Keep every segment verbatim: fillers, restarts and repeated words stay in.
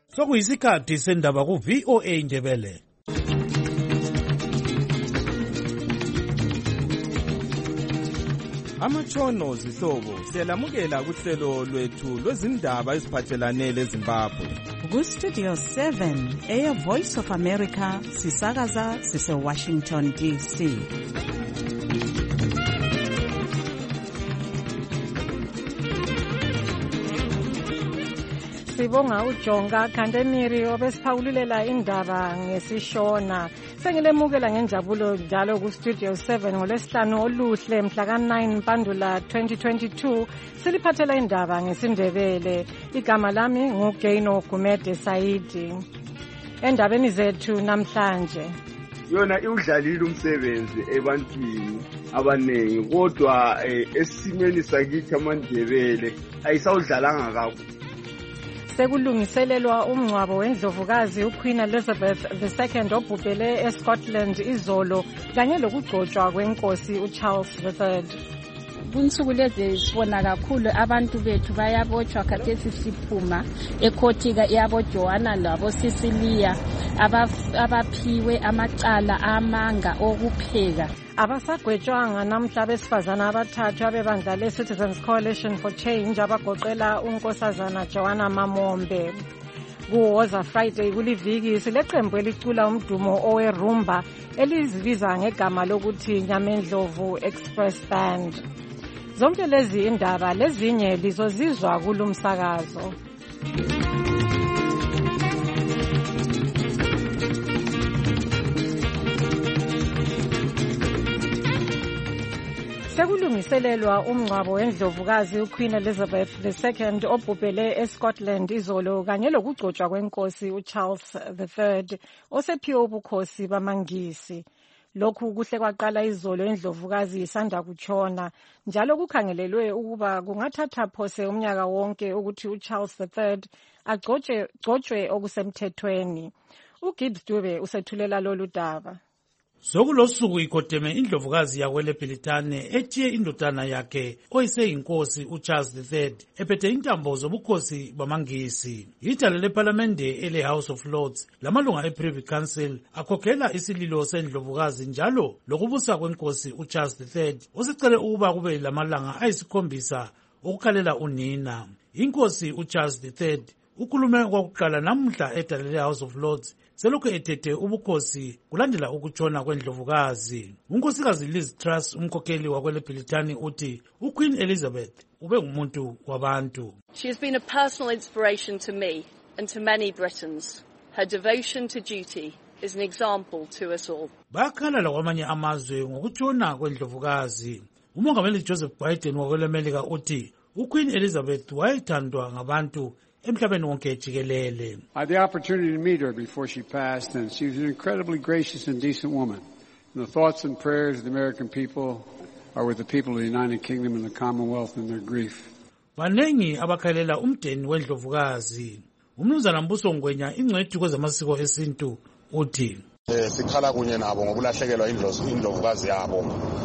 Sokuyisikhathi sendaba ku V O A Ndebele. Amatshono zihlobo siyalamukela kuhlelo lwethu lwezindaba eziphathelane leZimbabwe. Ku Studio seven, Air Voice of America, sisakaza sise Washington D C. Sibonga uJonga Khandemiri obesiphawulela indaba ngesishona. Sengilemukela ngenjabulo njalo ku Studio seven ngolesihlanu oluhle mhla ka nine Mpandula twenty twenty-two siliphathela indaba ngesindebele. Igama lami nguGaino Gumede Saidi. Endabeni zethu namhlanje, yona iwudlalile umsebenzi ebantwini abanengi kodwa esimeni sakithi amaNdebele ayisawudlalanga kakhulu. Sekulungiselelwa umngcwabo wendlovukazi uQueen Elizabeth the second obhubhele eScotland izolo kanye lokugcotshwa kwenkosi uCharles the third. Kunsuku lezi sibona kakhulu abantu bethu bayabotshwa khathesi siphuma ekhothika yabo Joanna labo Cecilia abaphiwe amacala amanga okupheka. Abasagwetshwanga namhla besifazana abathathu abebandla le-Citizens Coalition for Change abagoqela unkosazana Joanna Mamombe. Kuwoza Friday kuliviki sileqembu elicula umdumo owerumba elizibiza ngegama lokuthi Nyamendlovu Express Band. Zonke lezi indaba lezinye lizozizwa kulumsakazo. Sekulungiselelwa umngcwabo wendlovukazi uQueen Elizabeth the second obhubhele eScotland izolo kanye lokugcotshwa kwenkosi uCharles the third osephiwe ubukhosi bamaNgisi. Lokhu kuhle kwaqala izolo indlovukazi isanda kutshona njalo kukhangelelwe ukuba kungathatha phose umnyaka wonke ukuthi uCharles the third agcotshwe gcotshwe okusemthethweni. uGibbs Dube usethulela lolu daba. Sokulosuku ikodeme indlovukazi yakwele Britane etiye indodana yakhe oyiseyinkosi uCharles the third ephethe intambo zobukhosi bamaNgisi. Ithala leParliamente ele House of Lords lamalunga ePrivy Council akhokhela isililo sendlovukazi njalo lokubusa kwenkosi uCharles the third osicele ukuba kube lamalanga ayisikhombisa ukukhalela unina. Inkosi uCharles the third ukhulume kwakuqala namhla ethala leHouse of Lords selokhu ethethe ubukhosi kulandela ukutshona kwendlovukazi. Unkosikazi Liz Truss umkhokheli wakwele Britane uthi uQueen Elizabeth ube ngumuntu wabantu. She has been a personal inspiration to me and to many Britons. Her devotion to duty is an example to us all. Bakhala kwamanye amazwe ngokutshona kwendlovukazi. Umongameli Joseph Biden wakwele America uthi uQueen Elizabeth wayethandwa ngabantu emhlabeni wonke jikelele. I had the opportunity to meet her before she passed, and she was an incredibly gracious and decent woman. And the thoughts and prayers of the American people are with the people of the United Kingdom and the Commonwealth in their grief. Banengi abakhalela umdeni wendlovukazi. Umnumzana Mbuso Ngwenya ingcwethi kwezamasiko esintu uthi eh sikhala kunye nabo ngokulahlekelwa indlovukazi yabo.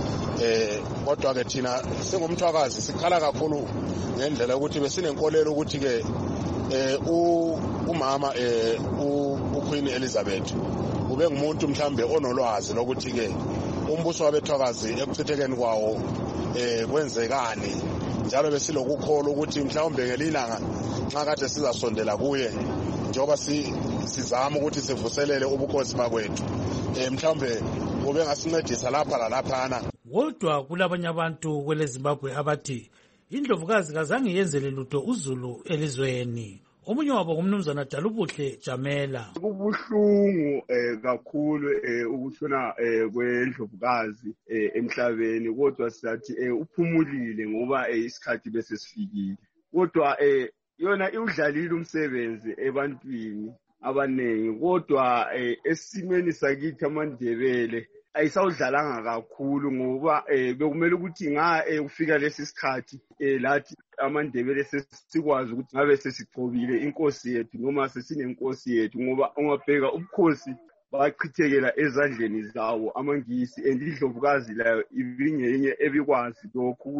Eh kodwa ke thina singumthwakazi sikhala kakhulu ngendlela ukuthi besinenkolelo ukuthi ke eh umama eh uQueen Elizabeth ube ngumuntu mhlambe onolwazi lokuthi ke umbuso wabethwakazi ekuchithekeni kwawo eh kwenzekani njalo besilokukholwa ukuthi mhlawumbe ngelilanga nxa kade sizasondela kuye njengoba sizama ukuthi sivuselele ubukhosi bakwethu eh mhlawumbe ube ngasincedisa lapha lalaphana. Kodwa kulabanye abantu kwele Zimbabwe abathi indlovukazi kazange yenzele lutho uZulu elizweni. Omunye wabo ngumnumzana Dalubuhle Jamela. Kubuhlungu eh kakhulu eh ukushona eh kwendlovukazi eh emhlabeni kodwa sithi eh uphumulile ngoba eh isikhathi bese sifikile. Kodwa eh yona iwudlalile umsebenzi ebantwini abanengi kodwa eh esimeni sakithi amaNdebele ayisawudlalanga kakhulu ngoba eh bekumele ukuthi nga ufika lesi sikhathi eh lathi amaNdebele sesikwazi ukuthi ngabe sesicobile inkosi yethu noma sesinenkosi yethu ngoba ungabheka ubukhosi bachithekela ezandleni zawo amaNgisi endidlovukazi layo ibingenye ebikwazi lokho ukuthi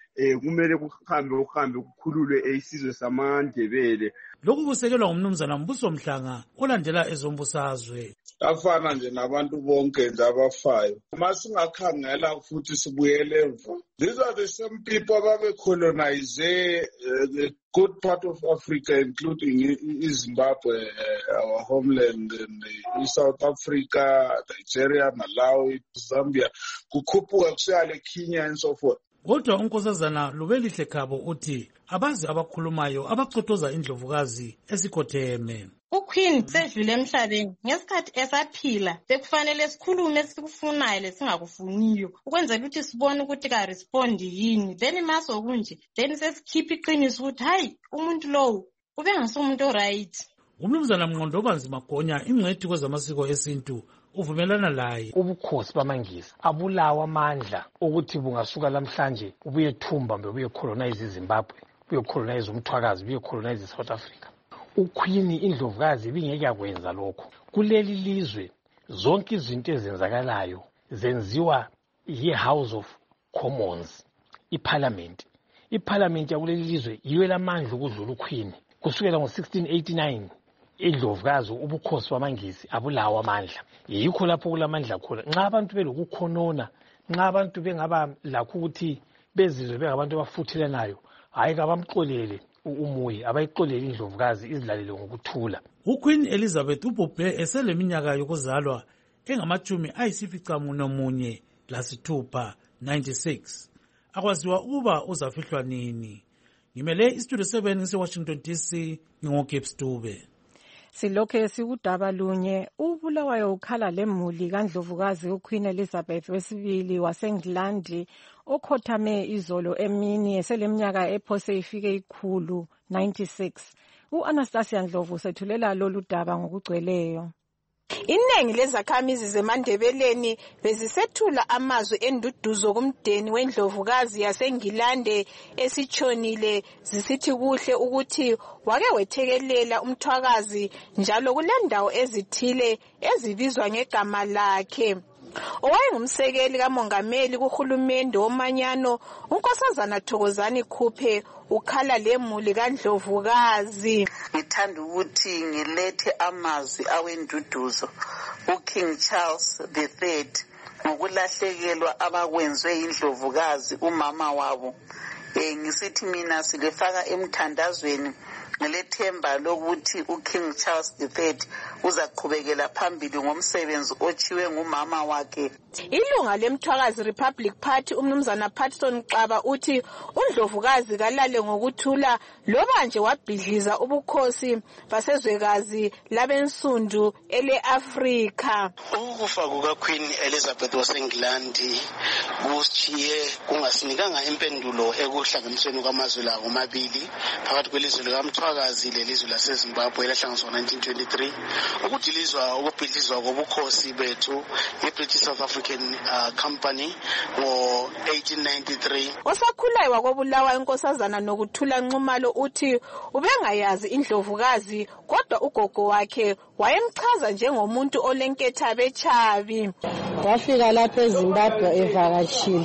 eh kumele kuhambe uhambe kukhululwe isizwe samaNdebele. Lokhu kusekelwa ngumnumzana Mbuso Mhlanga olandela ezombusazwe. Afana nje nabantu bonke nje abafayo. Masingakhangela futhi sibuyele emva. These are the same people ababe colonize uh, the good part of Africa, including Zimbabwe, uh, our homeland, and uh, South Africa, Nigeria, Malawi, Zambia, kukhuphuka kusiyale Kenya and so forth. Kodwa unkosazana Lubelihle Khabo uthi abazi abakhulumayo abacotoza indlovukazi esikhotheme. uQueen sedlule emhlabeni ngesikhathi esaphila bekufanele sikhulume esikufunayo lesingakufuniyo ukwenzela ukuthi sibone ukuthi ka respond yini then maso kunje then sesikhipha iqiniso ukuthi hayi umuntu lowo ube ngasumuntu oright. Umnumzana Mnqondobanzi Magonya ingcwethi kwezamasiko esintu uvumelana laye. Ubukhosi bamaNgisi abulawa amandla ukuthi bungasuka lamhlanje ubuye thumba mbe ubuye colonize iZimbabwe, ubuye colonize umthwakazi, ubuye colonize iSouth Africa. uQueen indlovukazi ibingeke yakwenza lokho. Kuleli lizwe zonke izinto ezenzakalayo zenziwa yi-House of Commons, iParliament. iParliament yakuleli lizwe yiyo lamandla ukudlula uQueen. Kusukela ngo-sixteen eighty-nine indlovukazi ubukhosi bamaNgisi abulawa amandla. Yikho lapho kulamandla khona. Nxa abantu belokukhonona, nxa abantu bengaba lakho ukuthi bezizwe bengabantu abafuthelanayo, hayi kabamxolele umuyi abayixolele indlovukazi izilalele ngokuthula. uQueen Elizabeth ubhubhe eseleminyaka yokuzalwa engamachumi ayisificamunwemunye lasithupha ninety-six. Akwaziwa ukuba uzafihlwa nini. Ngimele istudio seven ngise-Washington D C ngingoGibbs Dube. Silokhe sikudaba lunye ubulawayo ukhala lemuli kaNdlovukazi uQueen Elizabeth wesibili waseNgilandi okhothame izolo emini eseleminyaka ephose ifike ikhulu ninety-six. uAnastasia Ndlovu sethulela lolu daba ngokugcweleyo. Iningi lezakhamizi zeMandebeleni bezisethula amazwi enduduzo kumdeni wendlovukazi yaseNgilande esitshonile zisithi kuhle ukuthi wake wethekelela umthwakazi njalo kulendawo ezithile ezibizwa ngegama lakhe. Owayengumsekeli kamongameli kuhulumende womanyano uNkosazana Thokozani Khuphe ukhala lemuli kaNdlovukazi. Ngithanda ukuthi ngilethe amazwi awenduduzo uKing Charles the third ngokulahlekelwa abakwenzwe indlovukazi umama wabo. Eh ngisithi mina silefaka emthandazweni ngelethemba lokuthi uKing Charles the third uzaqhubekela phambili ngomsebenzi ochiwe ngumama wakhe. Ilunga lemthwakazi Republic Party umnumzana Patson Xaba uthi uNdlovukazi kalale ngokuthula loba nje wabhidliza ubukhosi basezwekazi labensundu ele-Afrika. Ukufa kukaQueen Elizabeth waseNgilandi kusichiye kungasinikanga impendulo ekuhlanganisweni kwamazwe lawo omabili phakathi kwelizwe likamthwakazi lelizwe laseZimbabwe elahlanganiswa ngo-nineteen twenty-three ukudilizwa ukubhidlizwa kobukhosi bethu ngeBritish South African uh, Company ngo-eighteen ninety-three. Osakhulayo wakobulawa inkosazana Nokuthula Nxumalo uthi ubengayazi indlovukazi kodwa ugogo wakhe wayemchaza njengomuntu olenketha bechabi. Wafika lapha eZimbabwe evakashile.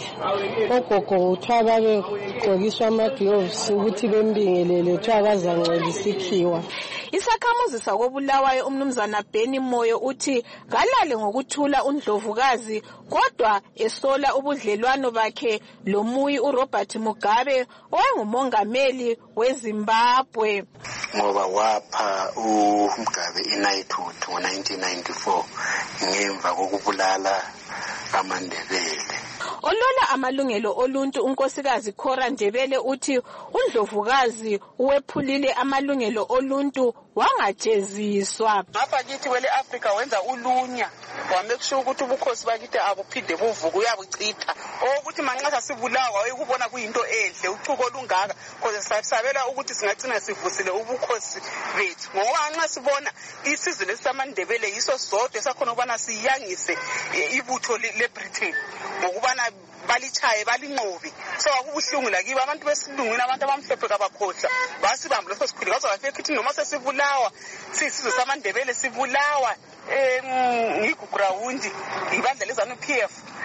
Ogogo uthwaba begqokiswa amagloves ukuthi bembingelele thwakaza ngcolisikhiwa. Isakhamuzi sakobulawayo umnumzana Benny Moyo uthi kalale ngokuthula uNdlovukazi kodwa esola ubudlelwano bakhe lomuyi uRobert Mugabe owayengumongameli weZimbabwe. Ngoba wapha uMugabe iKnighthood ngo-nineteen ninety-four ngemva kokubulala amaNdebele. Olola amalungelo oluntu unkosikazi Cora Ndebele uthi uNdlovukazi uwephulile amalungelo oluntu wangajeziswa. Ngapha kithi kwele Africa wenza ulunya wamekusho ukuthi ubukhosi bakithi abuphinde buvuka uyabuchitha. Ukuthi manxa sibulawa wayekubona kuyinto enhle uchuko olungaka because sisabela ukuthi singagcina sivusile ubukhosi bethu. Ngoba nxa sibona isizwe lesamaNdebele yiso sodwa sakhona ukubana siyangise ibutho leBritain ngokubana balichaye balinqobi so akubuhlungu lakiba abantu besilungwini abantu abamhlophe kabakhohla basibamba leso sikhulu ngazo bafika ukuthi noma sesibulawa sisizwe samaNdebele sibulawa ngigugurawundi ibandla lezanu P F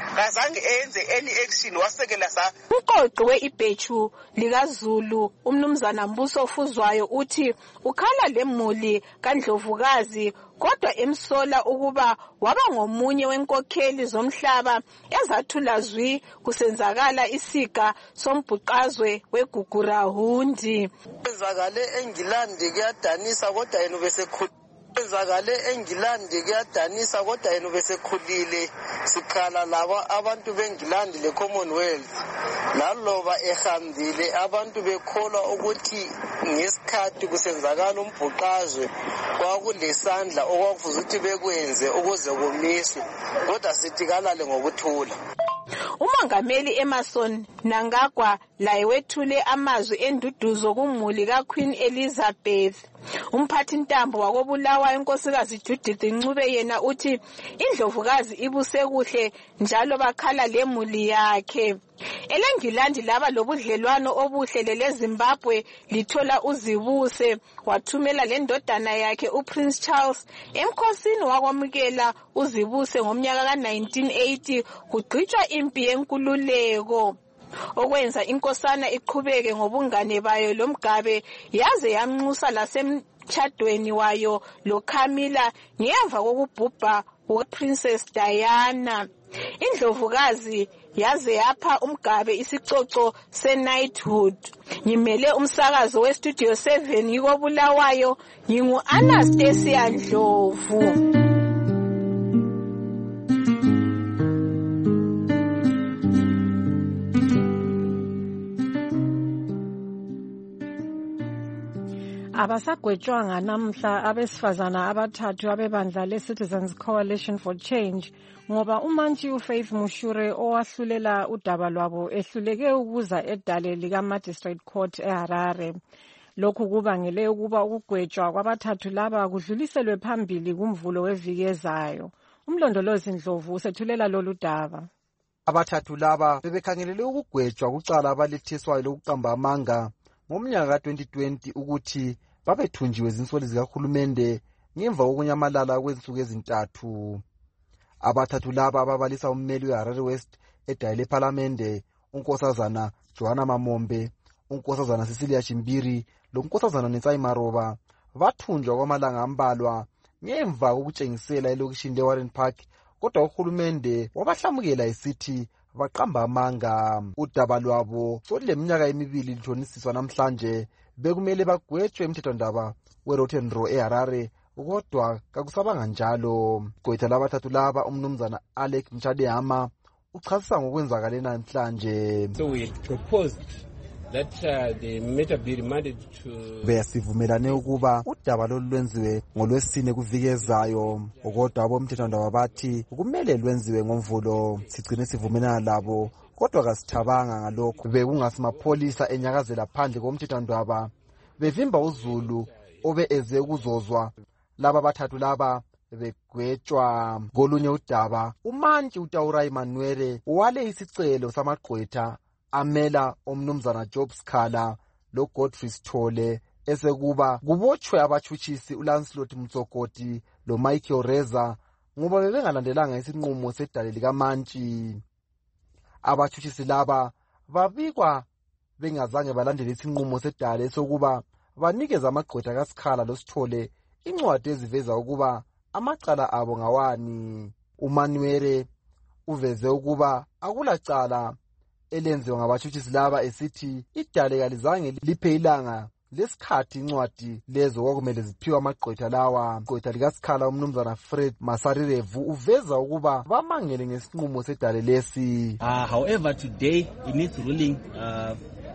kazange enze any action wasekela sa. Uqoqi we-Ibhechu likaZulu umnumzana Mbuso Fuzwayo uthi ukhala lemuli kaNdlovukazi kodwa emsola ukuba waba ngomunye wenkokheli zomhlaba ezathula zwi kusenzakala isiga sombhuqazwe weGugurahundi. Kwenzakale eNgilandi kuyadanisa kodwa yena ubesekhulile. Kwenzakale eNgilandi kuyadanisa kodwa yena ubesekhulile. Sikhala laba abantu beNgilandi le Commonwealth naloba ehambile abantu bekholwa ukuthi ngesikhathi kusenzakala umbhuqazwe kwakulesandla okwakufuza ukuthi bekwenze ukuze kumiswe kodwa sithi kalale ngokuthula. Umongameli Emerson Mnangagwa laye wethule amazwi enduduzo kumuli kaQueen Elizabeth. Umphathi ntambo wakobulawa inkosikazi Judith Ncube yena uthi indlovukazi ibuse kuhle njalo bakhala lemuli yakhe. EleNgilandi laba lobudlelwano obuhle leZimbabwe lithola uzibuse wathumela lendodana yakhe uPrince Charles emkhosini wakwamukela uzibuse ngomnyaka ka nineteen eighty kugqitshwa impi yenkululeko. Okwenza inkosana iqhubeke ngobungane bayo loMgabe yaze yamnxusa lasemtshadweni wayo loCamilla ngemva kokubhubha uPrincess Diana. Indlovukazi yaze yapha uMgabe isicoco se-knighthood. Ngimele umsakazo weStudio seven yikobulawayo ngingu Anastasia Ndlovu. Abasagwetshwanga namhla abesifazana abathathu abebandla le-Citizens Coalition for Change ngoba umantshi uFaith Mushure owahlulela udaba lwabo ehluleke ukuza edale lika-Magistrate Court eHarare. Lokhu kubangele ukuba ukugwetshwa kwabathathu laba kudluliselwe phambili kumvulo weviki ezayo. Umlondolozi Ndlovu usethulela lolu daba. Abathathu laba bebekhangelele ukugwetshwa kucala abalethiswayo lokuqamba amanga ngomnyaka ka twenty twenty ukuthi babethunjiwe zinsoli zikahulumende ngemva kokunyamalala kwensuku ezintathu. Abathathu laba ababalisa ummeli weHarare West edale lePhalamende unkosazana Joanna Mamombe, unkosazana Cecilia Chimbiri lonkosazana Netsai Maroba bathunjwa kwamalanga ambalwa ngemva kokutshengisela elokishini leWarren Park kodwa uhulumende wabahlamukela esithi baqamba amanga. Udaba lwabo soluleminyaka emibili lithonisiswa namhlanje bekumele bagwetshwe emthethwandaba weRotten Row eHarare kodwa kakusabanga njalo. Igqwetha labathathu laba umnumzana Alec Mchadehama uchasisa ngokwenzakale namhlanje. So we proposed that uh, the matter be remanded to besivumelane ukuba udaba lolu lwenziwe ngolwesine kuvikezayo kodwa abomthethwandaba bathi kumele lwenziwe ngomvulo. Sigcine sivumelana labo kodwa kasithabanga ngalokho. Bekungasimapholisa enyakazela phandle komthethwandaba bevimba uZulu obe eze ukuzozwa laba bathathu laba begwetshwa. Kolunye udaba umantshi uTaura Emmanuel wale isicelo samagqwetha amela omnumzana Job Skhala lo Godfrey Sithole esekuba kubotshwe abatshutshisi uLancelot Mtsokoti lo Michael Reza ngoba bebengalandelanga isinqumo sedale likamantshi. Abatshutshisi laba babikwa bengazange balandele isinqumo sedale sokuba banikeza amagqwetha kaSkhala lo Sithole incwadi eziveza ukuba amacala abo ngawani. uManuel uveze ukuba akulacala elenziwa ngabatshutshisi laba esithi idale kalizange liphe ilanga lesikhathi incwadi lezo kwakumele ziphiwe amagqwetha lawa. Igqwetha likaSkhala umnumzana Fred Masarirevu uveza ukuba bamangele ngesinqumo sedale lesi. Uh, however, today in its ruling, uh,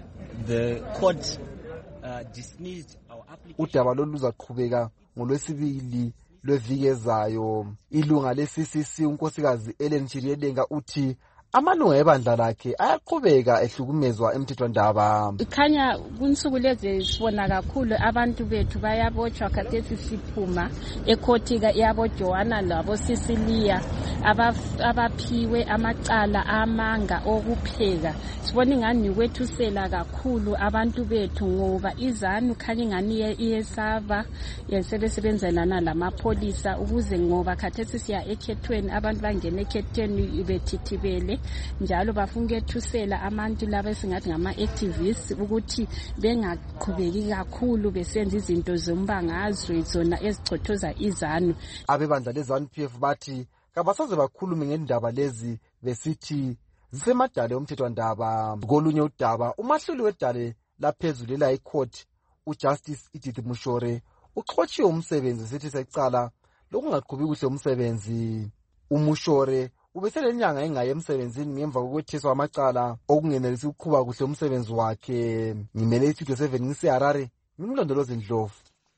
the court uh, dismissed our application. Udaba lolu luzaqhubeka ngolwesibili lweviki ezayo. Ilunga le-C C C unkosikazi Ellen Chiriedenga uthi amalunga ebandla lakhe ayaqhubeka ehlukumezwa emthethwandaba. Ikhanya kunsuku lezi sibona kakhulu abantu bethu bayabotshwa khathesi siphuma ekhoti yabo Joanna labo Sicilia abaphiwe amacala amanga okupheka. Sibona ingani kwethusela kakhulu abantu bethu ngoba izanu khanya ingani iyesaba yesebenzelana lamapolisa ukuze ngoba khathesi siya ekhethweni abantu bangena ekhethweni bethithibele njalo bafuna ukuthusela abantu laba esingathi ngama activists ukuthi bengaqhubeki kakhulu besenza izinto zombangazwe zona ezichothoza izanu. Abebandla leZanu P F bathi kabasaze bakhulume ngendaba lezi besithi zisemadale omthethwandaba. Kolunye udaba umahluli wedale laphezulu la icourt uJustice Edith Mushore uxhotshiwe umsebenzi sithi secala lokungaqhubi kuhle umsebenzi. Umushore ubeselenyanga engaye emsebenzini ngemva kokwethiswa amacala okungenelisi ukuqhuba kuhle umsebenzi wakhe. Ngimele iStudio seven ngiseHarare, ngimlondolozi Ndlovu.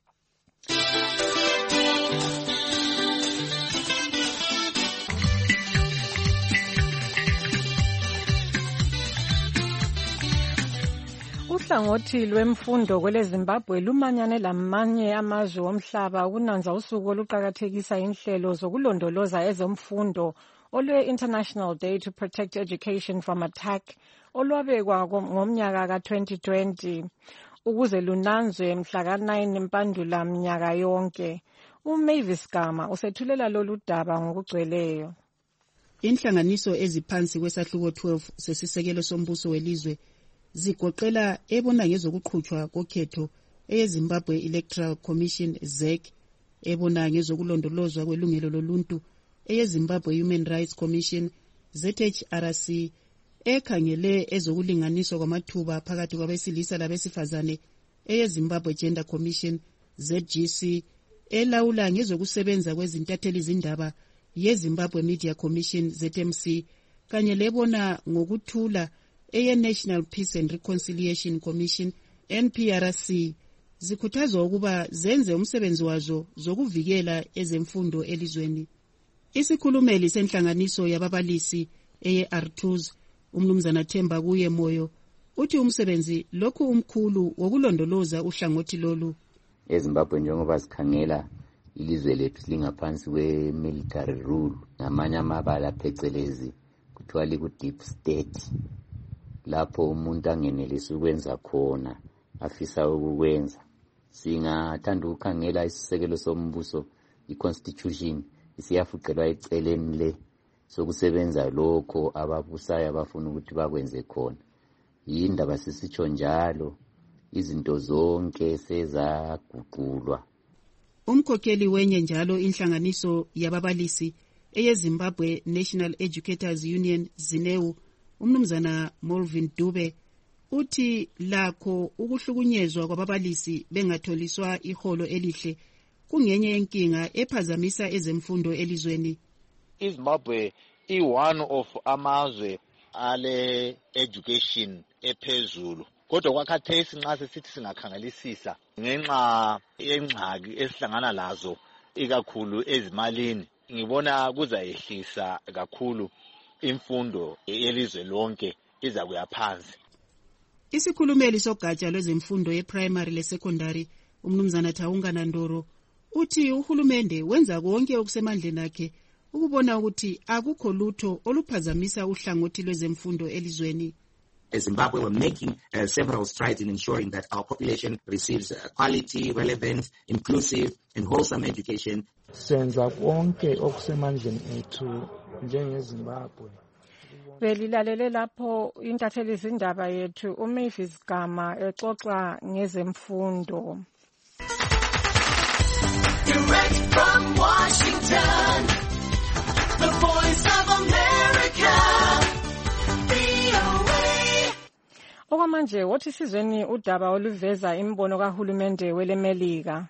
Uhlangothi lwemfundo kwele Zimbabwe lumanyane lamanye amazwe omhlaba ukunanza usuku oluqakathekisa inhlelo zokulondoloza ezemfundo olwe-International Day to Protect Education from Attack olwabekwa ngomnyaka ka twenty twenty ukuze lunanzwe mhla ka nine Mpandula mnyaka yonke. uMavis Gama usethulela lolu daba ngokugcweleyo. Inhlanganiso eziphansi kwesahluko twelve sesisekelo sombuso welizwe zigoqela ebona ngezokuqhutshwa kokhetho eyeZimbabwe Electoral Commission Z E C, ebona ngezokulondolozwa kwelungelo loluntu eyeZimbabwe Human Rights Commission Z H R C, ekhangele ezokulinganiswa kwamathuba phakathi kwabesilisa labesifazane eyeZimbabwe Gender Commission Z G C, elawula ngezokusebenza kwezintatheli zindaba yeZimbabwe Media Commission Z M C, kanye lebona ngokuthula eye-National Peace and Reconciliation Commission N P R C, zikhuthazwa ukuba zenze umsebenzi wazo zokuvikela ezemfundo elizweni. Isikhulumeli senhlanganiso yababalisi eye-R two S, umnumzana Themba kuye Moyo, uthi umsebenzi lokhu umkhulu wokulondoloza uhlangothi lolu. EZimbabwe njengoba sikhangela ilizwe lethu lingaphansi kwe-military rule, ngamanye amabala phecelezi kuthiwa liku-deep state, lapho umuntu angenelisi ukwenza khona afisa ukukwenza. Singathanda ukukhangela isisekelo sombuso, i-constitution, isiyafuqelwa eceleni le sokusebenza lokho ababusayo abafuna ukuthi bakwenze khona. Yindaba sisitsho njalo, izinto zonke sezaguqulwa. Umkhokheli wenye njalo inhlanganiso yababalisi eyeZimbabwe National Educators Union ZINEU, umnumzana Molvin Dube, uthi lakho ukuhlukunyezwa kwababalisi bengatholiswa iholo elihle kungenye yenkinga ephazamisa ezemfundo elizweni. iZimbabwe i one of amazwe ale education ephezulu, kodwa kwakhathesi nxa sisithi singakhangelisisa ngenxa yengxaki esihlangana lazo ikakhulu ezimalini, ngibona kuzayehlisa kakhulu imfundo yelizwe lonke iza kuya phansi. Isikhulumeli sogatsha lwezemfundo ye-primary le-secondary, umnumzana Thaunga Nandoro, uthi uhulumende wenza konke okusemandleni akhe ukubona ukuthi akukho lutho oluphazamisa uhlangothi lwezemfundo elizweni. As Zimbabwe, we're making uh, several strides in ensuring that our population receives uh, quality, relevant, inclusive, and wholesome education. Senza konke okusemandleni ethu njengeZimbabwe. Belilalele lapho intatheli izindaba yethu uMavis Gama exoxa ngezemfundo. Direct from Washington, the Voice of America, V O A. Okwamanje wothi sizweni udaba oluveza imbono kahulumende welemelika.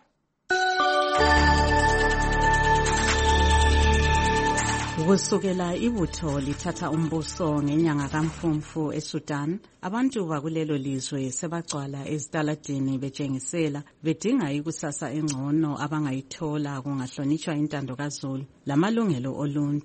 Kusukela ibutho lithatha umbuso ngenyanga kaMfumfu eSudan, abantu bakulelo lizwe sebagcwala ezitaladini betshengisela bedinga ikusasa engcono abangayithola kungahlonitshwa intando kaZulu lamalungelo oluntu.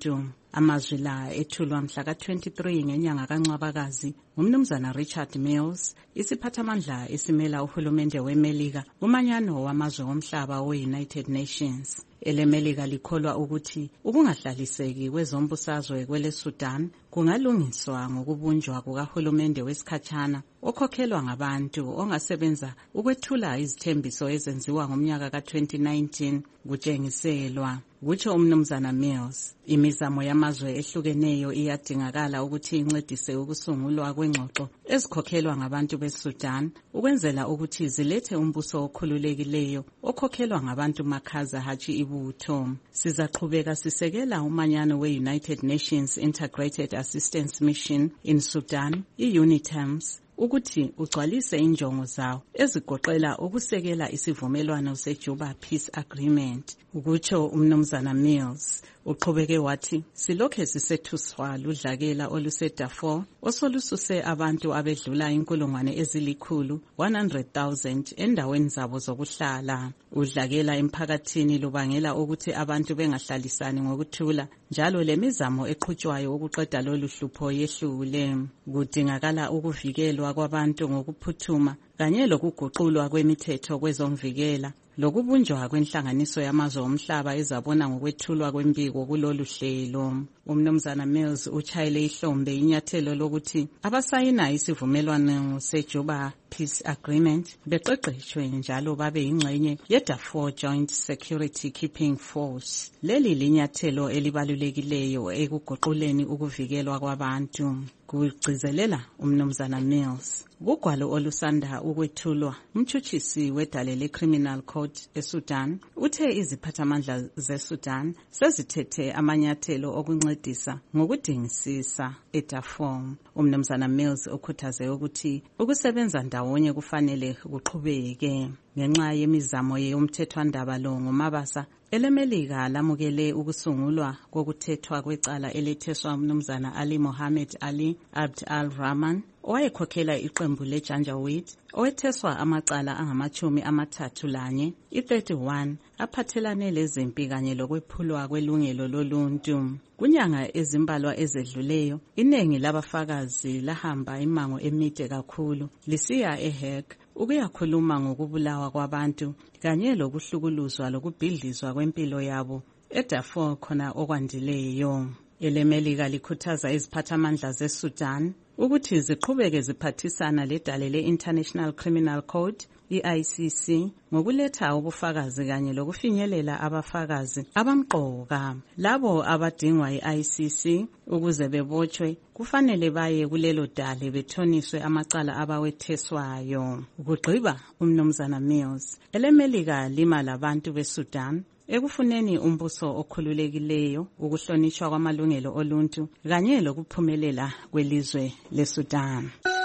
Amazwi la ethulwa mhla ka twenty-three ngenyanga kaNcwabakazi ngumnumzana Richard Mills, isiphathamandla esimela uhulumende weMelika kumanyano wamazwe omhlaba we-United Nations. EleMelika likholwa ukuthi ukungahlaliseki kwezombusazwe kwele Sudan kungalungiswa ngokubunjwa kukahulumende wesikhatshana okhokhelwa ngabantu ongasebenza ukwethula izithembiso ezenziwa ngomnyaka ka twenty nineteen kutshengiselwa. Kutsho umnumzana Mills, imizamo yamazwe ehlukeneyo iyadingakala ukuthi incedise ukusungulwa kwengxoxo ezikhokhelwa ngabantu beSudan ukwenzela ukuthi zilethe umbuso okhululekileyo okhokhelwa ngabantu makhaza hatshi ibutho. Sizaqhubeka sisekela umanyano we-United Nations Integrated Assistance Mission in Sudan, i-UNITAMS, ukuthi ugcwalise injongo zawo ezigoqela ukusekela isivumelwano seJuba Peace Agreement. Ukutsho umnumzana Mills, uqhubeke wathi silokhe sisethuswa ludlakela oluseDarfur osolususe abantu abedlula inkulungwane ezilikhulu one hundred thousand endaweni zabo zokuhlala. Udlakela emphakathini lubangela ukuthi abantu bengahlalisani ngokuthula, njalo lemizamo eqhutshwayo ukuqeda lolu hlupho yehlule. Kudingakala ukuvikelwa kwabantu ngokuphuthuma kanye lokuguqulwa kwemithetho kwezomvikela lokubunjwa kwenhlanganiso yamazwe omhlaba ezabona ngokwethulwa kwempiko kulolu hlelo. Umnumzana Mills uchayele ihlombe inyathelo lokuthi abasayina isivumelwano seJuba Peace Agreement beqeqeshwe njalo babe yingxenye yeDarfur Joint Security Keeping Force. Leli linyathelo elibalulekileyo ekuguquleni ukuvikelwa kwabantu. Kugcizelela umnumzana Mills, kugwalo olusanda ukwethulwa umtshutshisi wedale le-Criminal Code eSudan uthe iziphathamandla zeSudan sezithethe amanyathelo okuncedisa ngokudingisisa eDarfur. Umnumzana Mills ukhuthaze ukuthi ukusebenza ndawonye kufanele kuqhubeke. Ngenxa yemizamo yomthethwandaba lo ngomabasa, eleMelika lamukele ukusungulwa kokuthethwa kwecala eletheswa umnumzana Ali Mohammed Ali Abd al-Rahman owayekhokhela iqembu leJanjaweed owetheswa amacala angamachumi amathathu lanye i-thirty-one aphathelane lezempi kanye lokwephulwa kwelungelo loluntu. Kunyanga ezimbalwa ezedluleyo, iningi labafakazi lahamba imango emide kakhulu lisiya eHague ukuyakhuluma ngokubulawa kwabantu kanye lokuhlukuluzwa lokubhidlizwa kwempilo yabo eDarfur khona okwandileyo. EleMelika likhuthaza iziphathamandla zeSudan ukuthi ziqhubeke ziphathisana ledale le-International Criminal Code i-I C C ngokuletha ubufakazi kanye lokufinyelela abafakazi abamqoka. Labo abadingwa i-I C C ukuze bebotshwe kufanele baye kulelo dale bethoniswe amacala abawetheswayo. Ukugqiba umnumzana Mills, eleMelika lima labantu beSudan ekufuneni umbuso okhululekileyo, ukuhlonishwa kwamalungelo oluntu kanye lokuphumelela kwelizwe leSudan.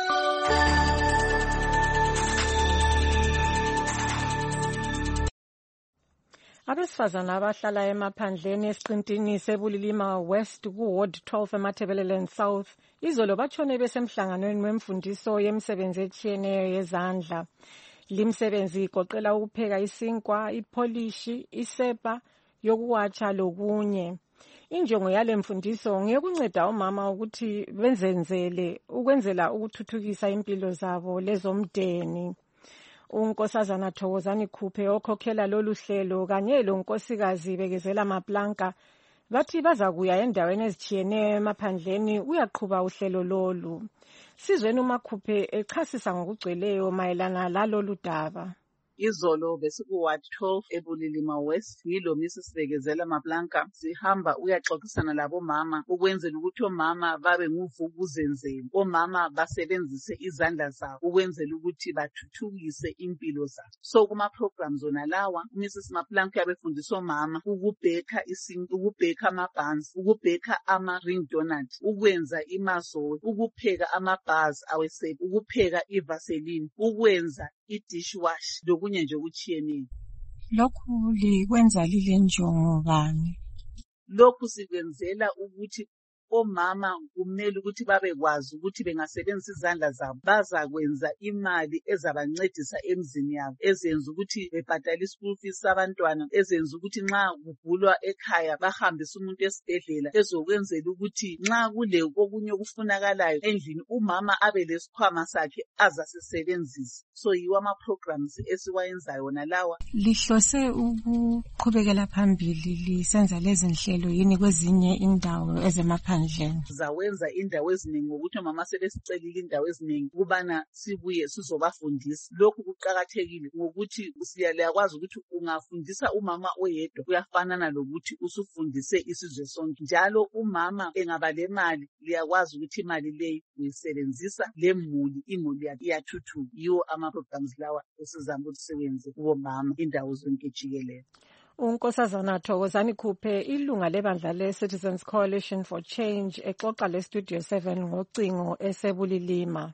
Abesifazana abahlala emaphandleni esiqintini sebulilima West ku-Ward twelve eMatabeleland South izolo batshone besemhlanganweni wemfundiso yemisebenzi etshiyeneyo yezandla. Limsebenzi igoqela ukupheka isinkwa, ipolishi, isepa yokuwatsha lokunye. Injongo yale mfundiso ngekunceda omama ukuthi benzenzele ukwenzela ukuthuthukisa impilo zabo lezomdeni. Unkosazana Thokozani Khuphe okhokhela lolu hlelo kanye lonkosikazi Bekezela Maplanka bathi bazakuya endaweni ezitshiyeneyo emaphandleni uyaqhuba uhlelo lolu. Sizweni uMakhuphe echasisa ngokugcweleyo mayelana lalolu daba. Izolo besiku-Ward twelve eBulilima West, yilo Missus Bekezela Maplanka sihamba uyaxoxisana labomama ukwenzela ukuthi omama babe nguvukuzenzele, omama basebenzise izandla zabo ukwenzela ukuthi bathuthukise impilo zabo. So kuma-programs zona lawa Missus Maplanka yabefundisa omama ukubheka isinto, ukubheka amabhansi, ukubheka ama-ring donut, ukwenza imazoli, ukupheka amabhazi awesepa, ukupheka ivaseline, ukwenza i-dishwash lokunye nje okutshiyeneyo. Lokhu likwenza lile njongo bani? Lokhu sikwenzela ukuthi omama kumele ukuthi babekwazi ukuthi bengasebenzisa izandla zabo bazakwenza imali ezabancedisa emzini yabo, ezenza ukuthi bebhadale ischool fees sabantwana, ezenza ukuthi nxa kugulwa ekhaya bahambise umuntu esibhedlela, ezokwenzela ukuthi nxa kule okunye okufunakalayo endlini umama abe lesikhwama sakhe azasisebenzisa. So yiwo ama programs esiwayenzayo wona lawa. Lihlose ukuqhubekela phambili lisenza lezi nhlelo yini kwezinye indawo ezemaphandleni? Zawenza indawo eziningi ngokuthi mama sebesicelile indawo eziningi ukubana sibuye sizobafundisa. Lokhu kuqakathekile ngokuthi siyakwazi ukuthi ungafundisa umama oyedwa kuyafanana lokuthi usufundise isizwe sonke. Njalo umama engaba le mali liyakwazi ukuthi imali leyi uyisebenzisa lemuli imuli iyathuthuka. Yiwo ama programs lawa esizama ukuthi siwenze kubomama indawo zonke jikelele. uNkosazana Thokozani Khuphe, ilunga lebandla le-Citizens Coalition for Change, exoxa le-Studio seven ngocingo eseBulilima.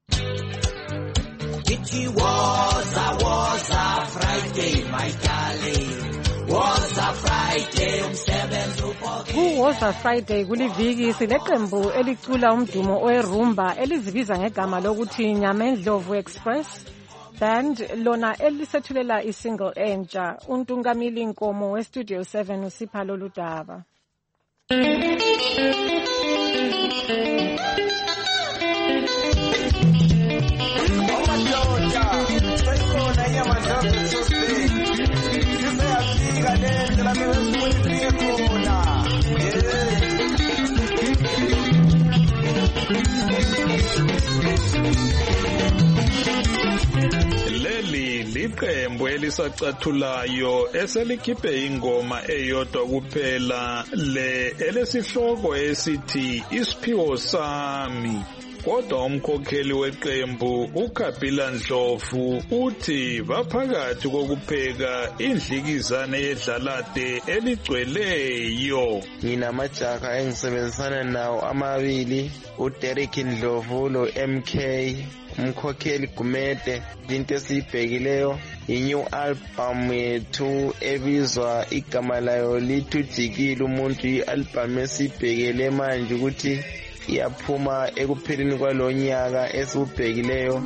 It was a, was a Friday, my darling. Was a Friday, umsebenzi uphokile. Ku was a Friday kuliviki sileqembu elicula umdumo owerumba elizibiza ngegama lokuthi Nyamendlovu Express band, lona elisethulela isingle entsha. uNtungamili Nkomo we-Studio seven usipha lolu daba. Leli liqembu elisacathulayo eselikhiphe ingoma eyodwa kuphela, le elesihloko esithi Isiphiwo Sami. Kodwa umkhokheli weqembu uKhabila Ndlovu uthi baphakathi kokupheka indlikizane yedlalade eligcweleyo. Nginamajaha engisebenzisana nawo amabili, uDerek Ndlovu lo M K, umkhokheli Gumede. Into esiyibhekileyo i-new album yethu ebizwa igama layo lithi Ujikile Umuntu, i-album esiyibhekele manje ukuthi iyaphuma ekupheleni kwalonyaka esiubhekileyo.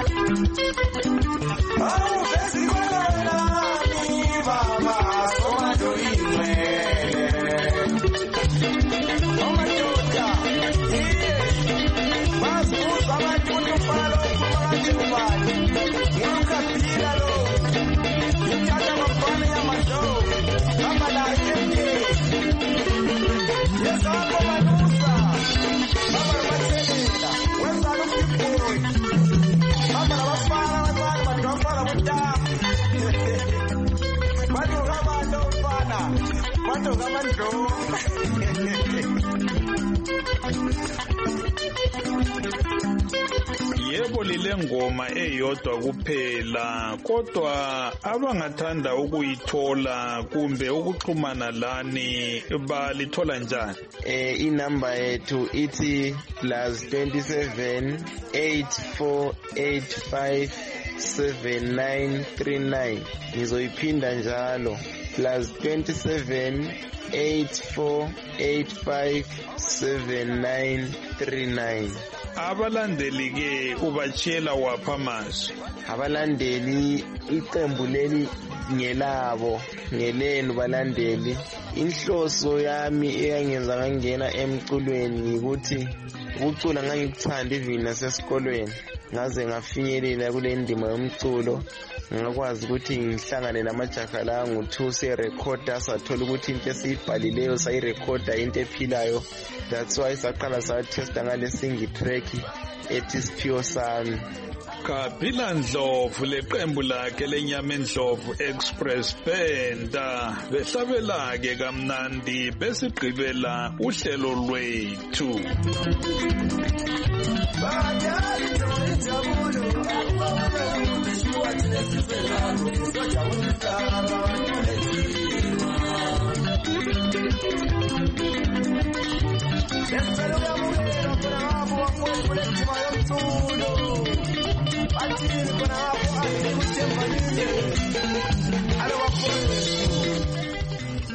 Yebo lile ngoma eyodwa kuphela, kodwa abangathanda ukuyithola kumbe ukuxhumana lani balithola njani? Eh inamba yethu ithi plus twenty-seven eight four eight five seven nine three nine. Ngizoyiphinda njalo, plus twenty-seven eight four eight five seven nine three nine. Abalandeli ke ubachela wapha amazwi? Abalandeli iqembu leli ngelabo, ngelenu balandeli. Inhloso yami eyangenza ngangena emculweni ukuthi ukucula ngangikuthanda even nasesikolweni, ngaze ngafinyelela kule ndima yomculo. Ngakwazi ukuthi ngihlangane namajaha la ngu-two se-recorder, sathola ukuthi into esiyibhalileyo sayirecorda into ephilayo. That's why saqala sa-testa ngale single track ethi Isiphiwo Sami. Khabila Ndlovu leqembu lakhe leNyamendlovu Express Band behlabela ke kamnandi besigqibela uhlelo lwethu.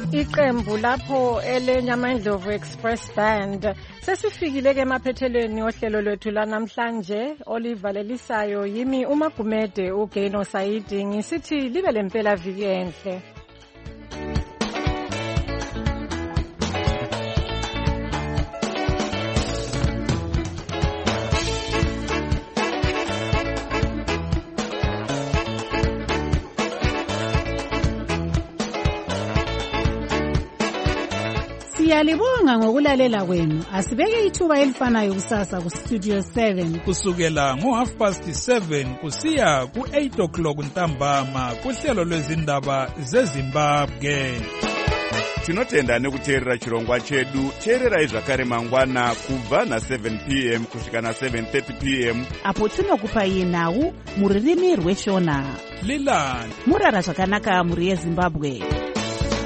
Iqembu lapho elenyamandlovu Express Band sesifikile ke emaphethelweni ohlelo lwethu lanamhlanje olivalelisayo yimi uMagumede uGeno Saidi ngisithi libe lempela viki enhle. Siyalibonga ngokulalela kwenu. Asibeke ithuba elifanayo kusasa ku Studio seven kusukela ngo half past seven kusiya ku eight o'clock ntambama kuhlelo lwezindaba zeZimbabwe. Tinotenda nekuteerera chirongwa chedu. Teererai zvakare mangwana kubva na seven p m kusvika na seven thirty p m apo tinokupai nhau muririmi rweshona. Liland murara zvakanaka muri yeZimbabwe.